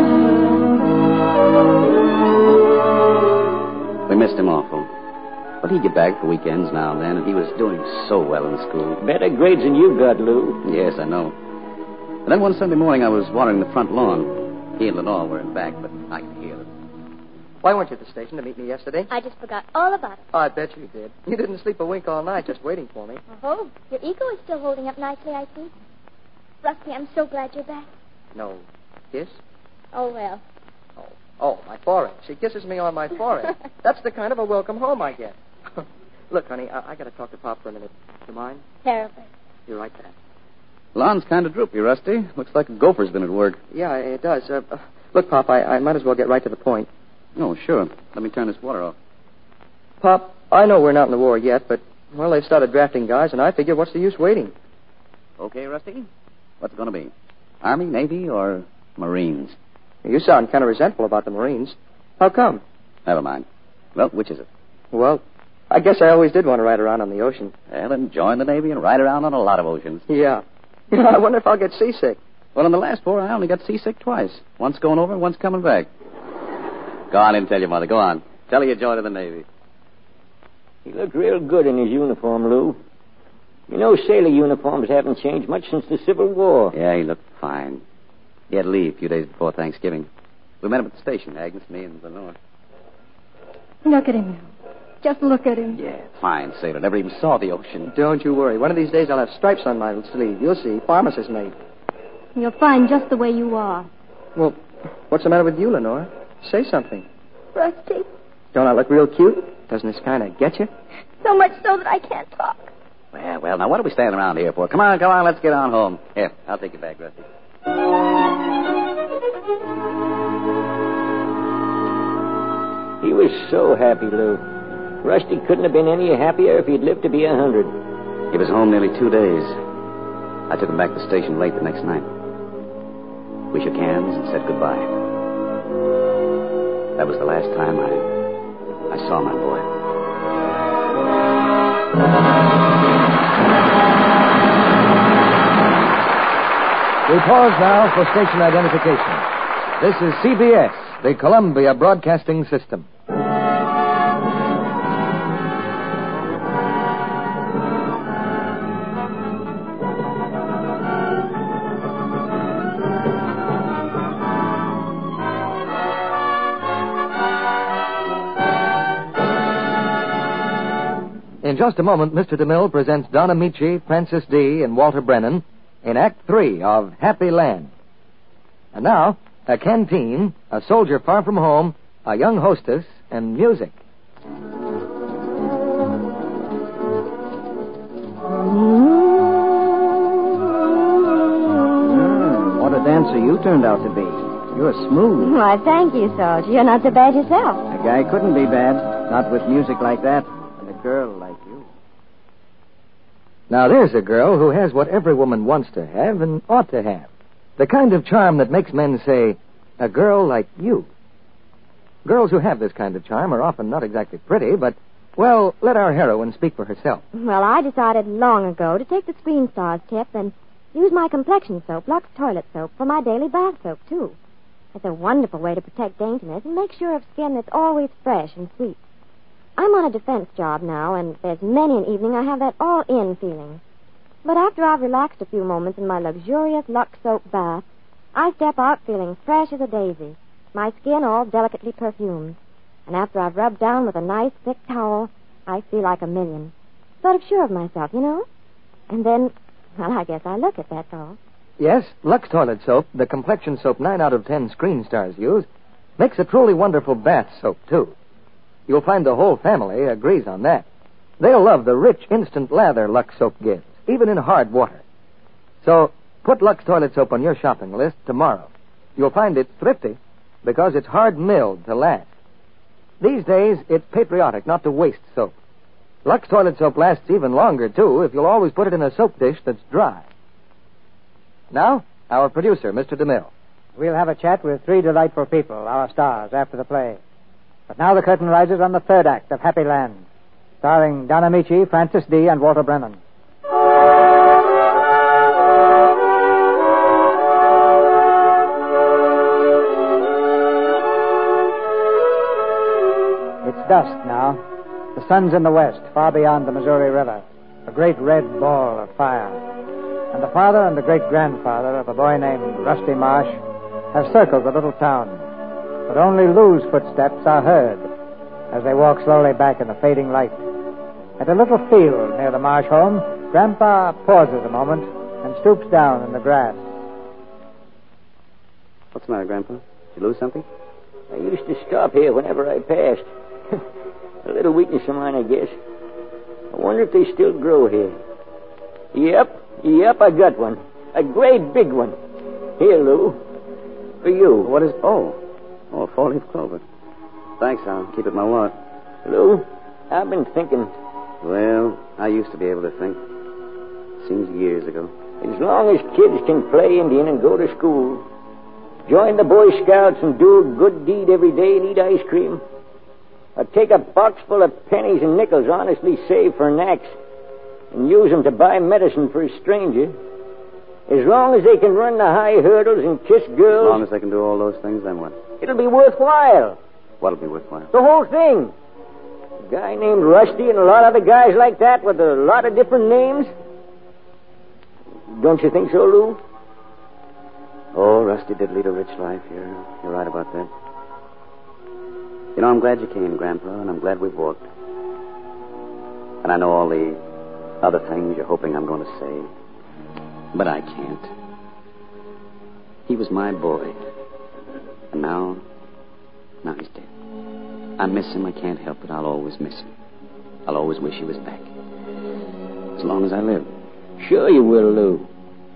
We missed him awful. But He'd get back for weekends now and then, and he was doing so well in school. Better grades than you got, Lou. Yes, I know. And then one Sunday morning, I was watering the front lawn. He and Lenore were in back, but I could hear them. Why weren't you at the station to meet me yesterday? I just forgot all about it. Oh, I bet you did. You didn't sleep a wink all night just waiting for me. Oh, your ego is still holding up nicely, I see. Rusty, I'm so glad you're back. No kiss? Oh, well. Oh, my forehead. She kisses me on my forehead. That's the kind of a welcome home I get. Look, honey, I got to talk to Pop for a minute. Do you mind? Terribly. You're right back. Lawn's kind of droopy, Rusty. Looks like a gopher's been at work. Yeah, it does. Look, Pop, I might as well get right to the point. Oh, sure. Let me turn this water off. Pop, I know we're not in the war yet, but, well, they've started drafting guys, and I figure what's the use waiting? Okay, Rusty. What's it going to be? Army, Navy, or Marines? You sound kind of resentful about the Marines. How come? Never mind. Well, which is it? Well, I guess I always did want to ride around on the ocean. Well, then join the Navy and ride around on a lot of oceans. Yeah. I wonder if I'll get seasick. Well, in the last war, I only got seasick twice. Once going over and once coming back. Go on and tell your mother. Go on. Tell her you joined the Navy. He looked real good in his uniform, Lou. You know, sailor uniforms haven't changed much since the Civil War. Yeah, he looked fine. He had to leave a few days before Thanksgiving. We met him at the station, Agnes, me, and Lenore. Look at him now. Just look at him. Yeah, fine sailor. Never even saw the ocean. Don't you worry. One of these days I'll have stripes on my sleeve. You'll see. Pharmacist mate. You're fine just the way you are. Well, what's the matter with you, Lenore? Say something. Rusty, Don't I look real cute? Doesn't this kind of get you? so much so that I can't talk. Well, now what are we standing around here for? Come on, let's get on home. Here, I'll take you back, Rusty. He was so happy, Lou. Rusty couldn't have been any happier if he'd lived to be 100. He was home nearly 2 days. I took him back to the station late the next night. We shook hands and said goodbye. That was the last time I saw my boy. We pause now for station identification. This is CBS, the Columbia Broadcasting System. In just a moment, Mr. DeMille presents Don Amici, Francis D., and Walter Brennan in Act 3 of Happy Land. And now, a canteen, a soldier far from home, a young hostess, and music. What a dancer you turned out to be. You're smooth. Why, thank you, Soldier. You're not so bad yourself. A guy couldn't be bad, not with music like that, and a girl like you. Now, there's a girl who has what every woman wants to have and ought to have. The kind of charm that makes men say, a girl like you. Girls who have this kind of charm are often not exactly pretty, but, well, let our heroine speak for herself. Well, I decided long ago to take the Screen Stars tip and use my complexion soap, Lux Toilet Soap, for my daily bath soap, too. It's a wonderful way to protect daintiness and make sure of skin that's always fresh and sweet. I'm on a defense job now, and there's many an evening I have that all-in feeling. But after I've relaxed a few moments in my luxurious Lux Soap bath, I step out feeling fresh as a daisy, my skin all delicately perfumed. And after I've rubbed down with a nice thick towel, I feel like a million. Sort of sure of myself, you know? And then, well, I guess I look it, that's all. Yes, Lux Toilet Soap, the complexion soap 9 out of 10 Screen Stars use, makes a truly wonderful bath soap, too. You'll find the whole family agrees on that. They'll love the rich, instant lather Lux Soap gives, even in hard water. So, put Lux Toilet Soap on your shopping list tomorrow. You'll find it's thrifty because it's hard-milled to last. These days, it's patriotic not to waste soap. Lux Toilet Soap lasts even longer, too, if you'll always put it in a soap dish that's dry. Now, our producer, Mr. DeMille. We'll have a chat with three delightful people, our stars, after the play. But now the curtain rises on the third act of Happy Land, starring Don Amici, Francis D., and Walter Brennan. It's dusk now. The sun's in the west, far beyond the Missouri River, a great red ball of fire. And the father and the great-grandfather of a boy named Rusty Marsh have circled the little town. But only Lou's footsteps are heard as they walk slowly back in the fading light. At a little field near the Marsh home, Grandpa pauses a moment and stoops down in the grass. What's the matter, Grandpa? Did you lose something? I used to stop here whenever I passed. A little weakness of mine, I guess. I wonder if they still grow here. Yep, I got one. A great big one. Here, Lou. For you. What is... Oh, a four-leaf clover. Thanks, I'll keep it in my wallet. Lou, I've been thinking. Well, I used to be able to think. Seems years ago. As long as kids can play Indian and go to school, join the Boy Scouts and do a good deed every day and eat ice cream, or take a box full of pennies and nickels honestly saved for an axe and use them to buy medicine for a stranger, as long as they can run the high hurdles and kiss girls... As long as they can do all those things, then what? It'll be worthwhile. What'll be worthwhile? The whole thing. A guy named Rusty and a lot of other guys like that with a lot of different names. Don't you think so, Lou? Oh, Rusty did lead a rich life. You're right about that. You know, I'm glad you came, Grandpa, and I'm glad we've walked. And I know all the other things you're hoping I'm going to say. But I can't. He was my boy. And now he's dead. I miss him. I can't help it. I'll always miss him. I'll always wish he was back. As long as I live. Sure you will, Lou.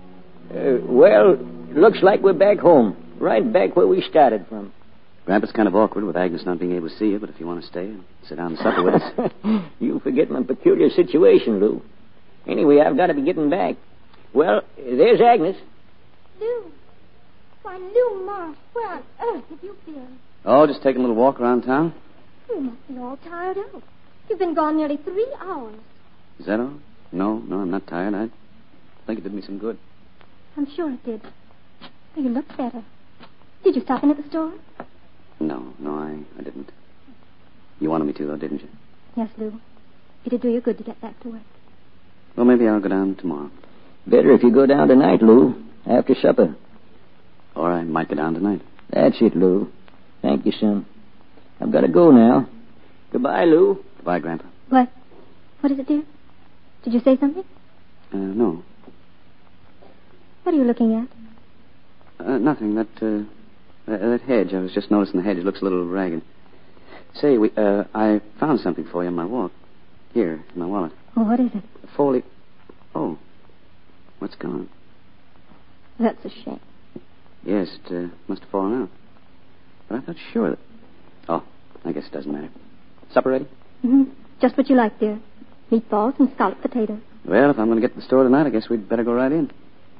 Well, looks like we're back home. Right back where we started from. Grandpa's kind of awkward with Agnes not being able to see you, but if you want to stay and sit down and supper with us... You forget my peculiar situation, Lou. Anyway, I've got to be getting back. Well, there's Agnes. Lou. Why, Lou Marsh, where on earth have you been? Oh, just taking a little walk around town. You must be all tired out. You've been gone nearly 3 hours. Is that all? No, I'm not tired. I think it did me some good. I'm sure it did. You look better. Did you stop in at the store? No, I didn't. You wanted me to, though, didn't you? Yes, Lou. It'd do you good to get back to work. Well, maybe I'll go down tomorrow. Better if you go down tonight, Lou, after supper. Or I might go down tonight. That's it, Lou. Thank you, son. I've got to go now. Goodbye, Lou. Goodbye, Grandpa. What? What is it, dear? Did you say something? No. What are you looking at? Nothing. That hedge. I was just noticing the hedge. It looks a little ragged. Say, I found something for you on my walk. Here, in my wallet. Oh, what is it? A four-leaf... Oh. What's gone? That's a shame. Yes, it must have fallen out. But I thought sure that... Oh, I guess it doesn't matter. Supper ready? Mm-hmm. Just what you like, dear. Meatballs and scalloped potatoes. Well, if I'm going to get to the store tonight, I guess we'd better go right in.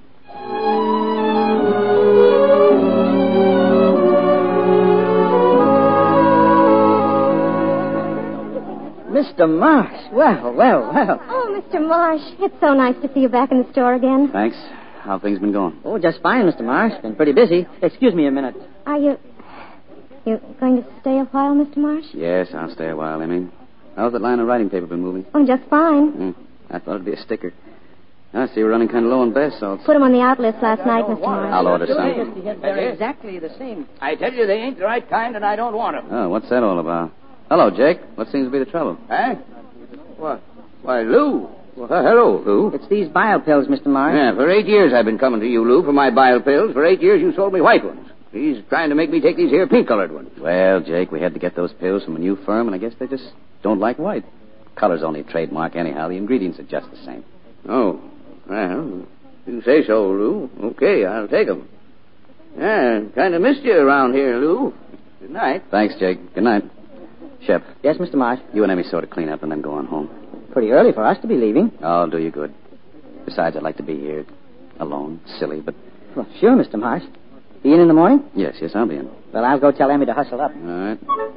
Mr. Marsh. Well. Oh, Mr. Marsh. It's so nice to see you back in the store again. Thanks. How have things been going? Oh, just fine, Mr. Marsh. Been pretty busy. Excuse me a minute. Are you going to stay a while, Mr. Marsh? Yes, I'll stay a while, Emmy. How's that line of writing paper been moving? Oh, just fine. I thought it'd be a sticker. I see we're running kind of low on bath salts. Put them on the out list last night, Mr. Marsh. I'll order some. They're exactly the same. I tell you, they ain't the right kind, and I don't want them. Oh, what's that all about? Hello, Jake. What seems to be the trouble? Huh? What? Why, Lou. Well, hello, Lou. It's these bile pills, Mr. Marsh. Yeah, for 8 years I've been coming to you, Lou, for my bile pills. For 8 years you sold me white ones. He's trying to make me take these here pink-colored ones. Well, Jake, we had to get those pills from a new firm, and I guess they just don't like white. Color's only a trademark anyhow. The ingredients are just the same. Oh, well, you say so, Lou. Okay, I'll take them. Yeah, kind of missed you around here, Lou. Good night. Thanks, Jake. Good night. Shep. Yes, Mr. Marsh? You and Emmy sort of clean up and then go on home. Pretty early for us to be leaving. Oh, do you good. Besides, I'd like to be here alone. Silly, but... Well, sure, Mr. Marsh. Be in the morning? Yes, I'll be in. Well, I'll go tell Emmy to hustle up. All right.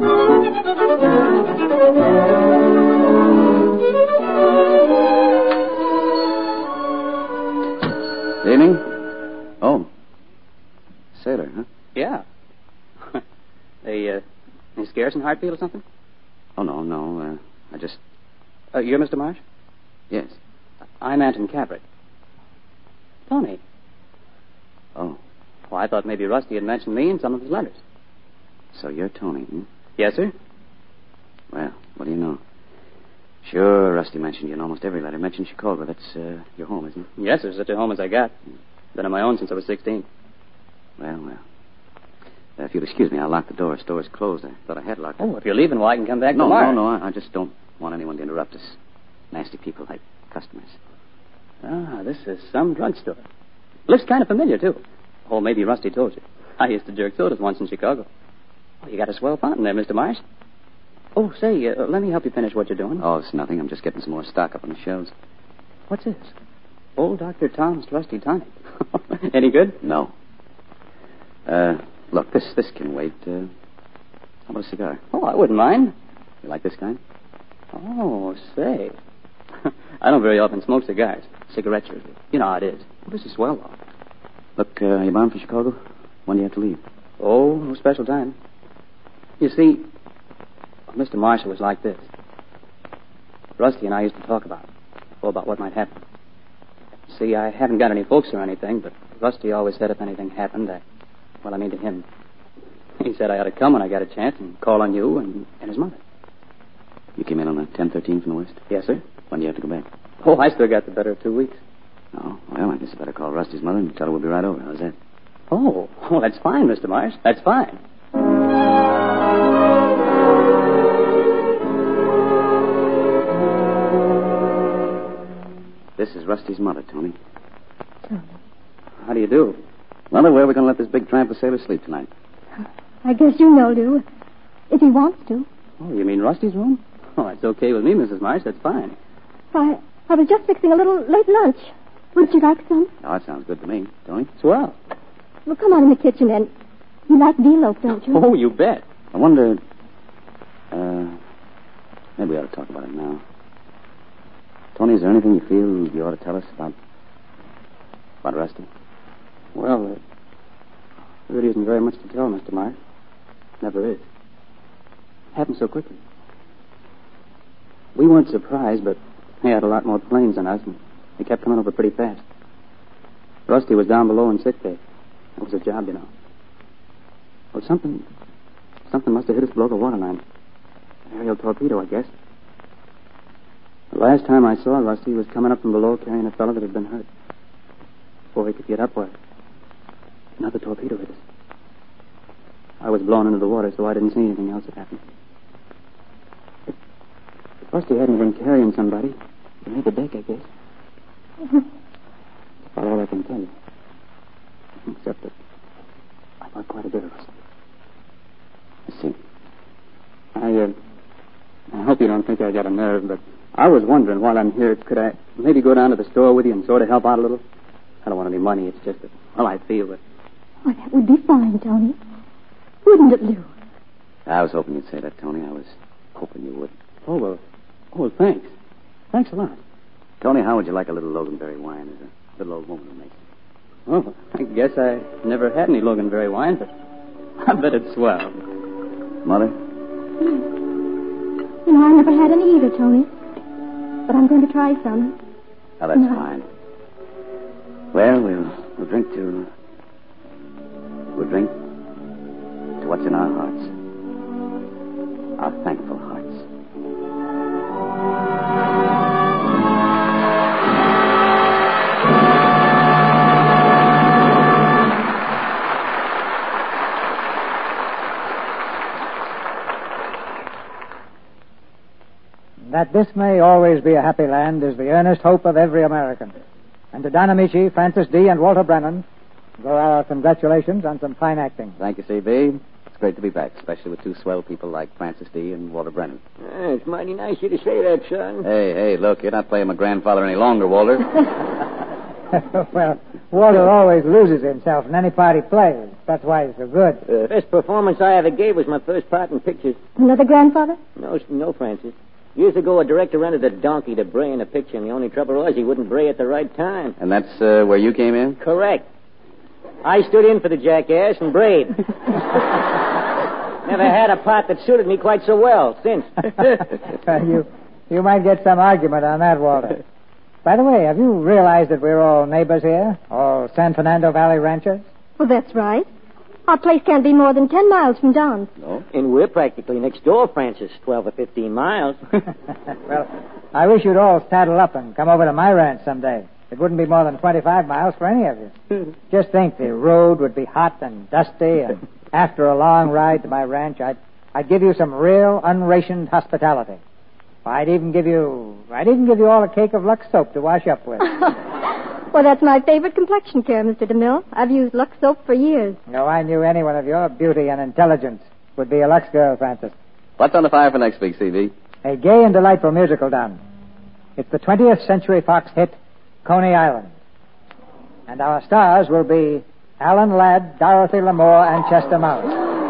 Evening. Oh. Sailor, huh? Yeah. They scares in Hartfield or something? Oh, no. I just... You're Mr. Marsh? Yes. I'm Anton Cabot. Tony. Oh. Well, I thought maybe Rusty had mentioned me in some of his letters. So you're Tony, hmm? Yes, sir? Well, what do you know? Sure, Rusty mentioned you in almost every letter. Mentioned Chicago. That's your home, isn't it? Yes, sir. Such a home as I got. Been on my own since I was 16. Well. If you'll excuse me, I'll lock the door. The door's closed. I thought I had locked it. Oh, if you're leaving, well, I can come back No, tomorrow. No. I just don't want anyone to interrupt us. Nasty people like customers. Ah, this is some drugstore. Looks kind of familiar, too. Oh, maybe Rusty told you. I used to jerk sodas once in Chicago. Oh, you got a swell fountain there, Mr. Marsh. Oh, say, let me help you finish what you're doing. Oh, it's nothing. I'm just getting some more stock up on the shelves. What's this? Old Dr. Tom's Trusty Tonic. Any good? No. Look, this can wait. How about a cigar? Oh, I wouldn't mind. You like this kind? Oh, say. I don't very often smoke cigars. Cigarettes usually. You know how it is. Well, this is swell, though. Look, you bound for Chicago? When do you have to leave? Oh, no special time. You see, Mr. Marshall was like this. Rusty and I used to talk about what might happen. See, I haven't got any folks or anything, but Rusty always said if anything happened, to him. He said I ought to come when I got a chance and call on you and his mother. You came in on the 1013 from the west? Yes, sir. When do you have to go back? Oh, I still got the better of 2 weeks. Oh, well, I guess I better call Rusty's mother and tell her we'll be right over. How's that? Oh, that's fine, Mr. Marsh. That's fine. This is Rusty's mother, Tony. How do you do? Mother, where are we going to let this big tramp of sailor sleep tonight? I guess you know, Lou. If he wants to. Oh, you mean Rusty's room? Oh, that's okay with me, Mrs. Marsh. That's fine. I was just fixing a little late lunch. Wouldn't you like some? Oh, that sounds good to me. Tony? Swell. Well, come on in the kitchen, then. You like veal loaf, don't you? Oh, you bet. I wonder... maybe we ought to talk about it now. Tony, is there anything you feel you ought to tell us about Rusty? Well, there really isn't very much to tell, Mr. Marsh. Never is. Happened so quickly. We weren't surprised, but he had a lot more planes than us, and they kept coming over pretty fast. Rusty was down below in sick bay. That was a job, you know. Well, something must have hit us below the waterline. Aerial torpedo, I guess. The last time I saw Rusty, he was coming up from below carrying a fellow that had been hurt. Before he could get up, another torpedo hit us. I was blown into the water, so I didn't see anything else that happened. If Rusty hadn't been carrying somebody, he made the deck, I guess. That's about all I can tell you. Except that I thought quite a bit of Rusty. I see. I hope you don't think I got a nerve, but I was wondering while I'm here, could I maybe go down to the store with you and sort of help out a little? I don't want any money. It's just that, I feel it. Oh, that would be fine, Tony. Wouldn't it, Lou? I was hoping you'd say that, Tony. I was hoping you would. Oh, well, thanks. Thanks a lot. Tony, how would you like a little Loganberry wine as a little old woman to make it? Oh, I guess I never had any Loganberry wine, but I bet it's swell. Mother? You know, I never had any either, Tony. But I'm going to try some. Oh, that's fine. Well, we'll drink to what's in our hearts. Our thankful hearts. That this may always be a happy land is the earnest hope of every American. And to Don Amici, Francis D., and Walter Brennan, go our congratulations on some fine acting. Thank you, C.B. It's great to be back, especially with two swell people like Francis D. and Walter Brennan. It's mighty nice of you to say that, son. Hey, look, you're not playing my grandfather any longer, Walter. Well, Walter always loses himself in any part he plays. That's why he's so good. Best performance I ever gave was my first part in pictures. Another grandfather? No, Francis. Years ago, a director rented a donkey to bray in a picture, and the only trouble was he wouldn't bray at the right time. And that's where you came in? Correct. I stood in for the jackass and brayed. Never had a part that suited me quite so well since. You might get some argument on that, Walter. By the way, have you realized that we're all neighbors here? All San Fernando Valley ranchers? Well, that's right. Our place can't be more than 10 miles from Don's. No, and we're practically next door, Francis, 12 or 15 miles. Well, I wish you'd all saddle up and come over to my ranch someday. It wouldn't be more than 25 miles for any of you. Just think, the road would be hot and dusty, and after a long ride to my ranch, I'd give you some real unrationed hospitality. I'd even give you all a cake of Lux soap to wash up with. Well, that's my favorite complexion care, Mr. DeMille. I've used Lux soap for years. No, I knew anyone of your beauty and intelligence would be a Lux girl, Francis. What's on the fire for next week, C.B.? A gay and delightful musical, Don. It's the 20th Century Fox hit, Coney Island. And our stars will be Alan Ladd, Dorothy Lamour, and Chester Morris.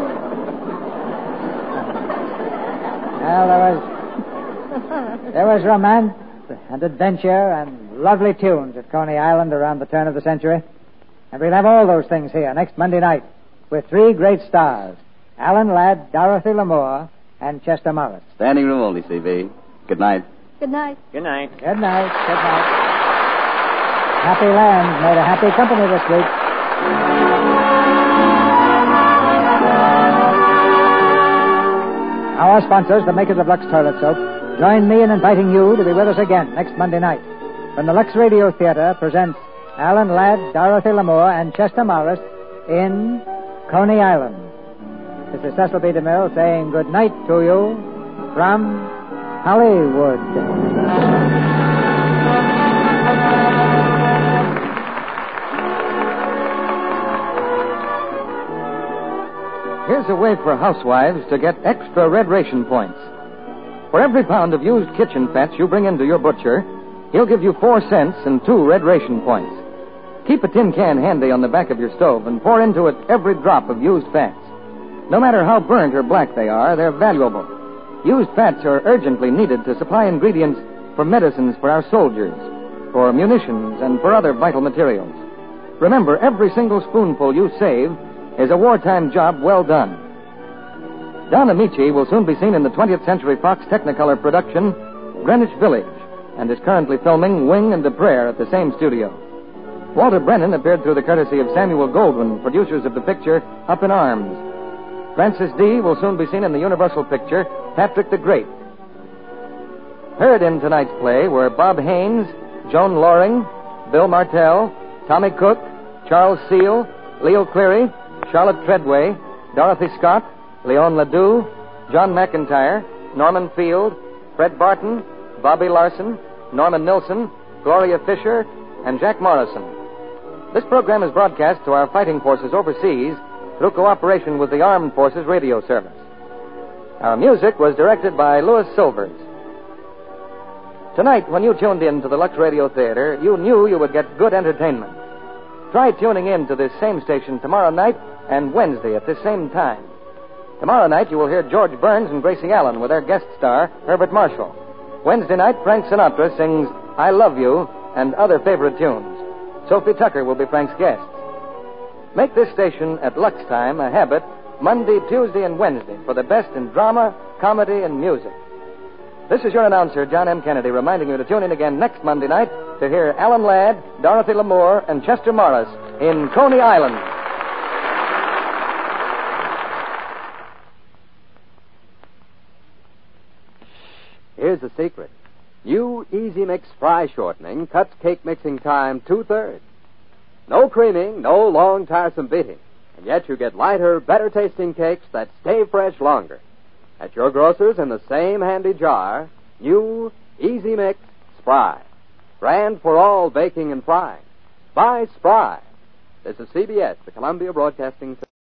Well, there was romance and adventure and lovely tunes at Coney Island around the turn of the century. And we'll have all those things here next Monday night with three great stars, Alan Ladd, Dorothy Lamour, and Chester Morris. Standing room only, C.B. Good night. Good night. Good night. Good night. Good night. Happy Land made a happy company this week. Our sponsors, the makers of Lux Toilet Soap, join me in inviting you to be with us again next Monday night when the Lux Radio Theater presents Alan Ladd, Dorothy Lamour, and Chester Morris in Coney Island. This is Cecil B. DeMille saying good night to you from Hollywood. Here's a way for housewives to get extra red ration points. For every pound of used kitchen fats you bring into your butcher, he'll give you 4 cents and 2 red ration points. Keep a tin can handy on the back of your stove and pour into it every drop of used fats. No matter how burnt or black they are, they're valuable. Used fats are urgently needed to supply ingredients for medicines for our soldiers, for munitions, and for other vital materials. Remember, every single spoonful you save is a wartime job well done. Don Amici will soon be seen in the 20th Century Fox Technicolor production, Greenwich Village, and is currently filming Wing and the Prayer at the same studio. Walter Brennan appeared through the courtesy of Samuel Goldwyn, producers of the picture Up in Arms. Francis D. will soon be seen in the Universal picture Patrick the Great. Heard in tonight's play were Bob Haynes, Joan Loring, Bill Martell, Tommy Cook, Charles Seal, Leo Cleary, Charlotte Treadway, Dorothy Scott, Leon Ledoux, John McIntyre, Norman Field, Fred Barton, Bobby Larson, Norman Nilsson, Gloria Fisher, and Jack Morrison. This program is broadcast to our fighting forces overseas through cooperation with the Armed Forces Radio Service. Our music was directed by Louis Silvers. Tonight, when you tuned in to the Lux Radio Theater, you knew you would get good entertainment. Try tuning in to this same station tomorrow night and Wednesday at this same time. Tomorrow night, you will hear George Burns and Gracie Allen with their guest star, Herbert Marshall. Wednesday night, Frank Sinatra sings I Love You and other favorite tunes. Sophie Tucker will be Frank's guest. Make this station at Lux Time a habit Monday, Tuesday, and Wednesday for the best in drama, comedy, and music. This is your announcer, John M. Kennedy, reminding you to tune in again next Monday night to hear Alan Ladd, Dorothy Lamour, and Chester Morris in Coney Island. Here's the secret. New Easy Mix Fry Shortening cuts cake mixing time 2/3. No creaming, no long, tiresome beating. And yet you get lighter, better-tasting cakes that stay fresh longer. At your grocer's in the same handy jar, new Easy Mix Spry. Brand for all baking and frying. Buy Spry. This is CBS, the Columbia Broadcasting System.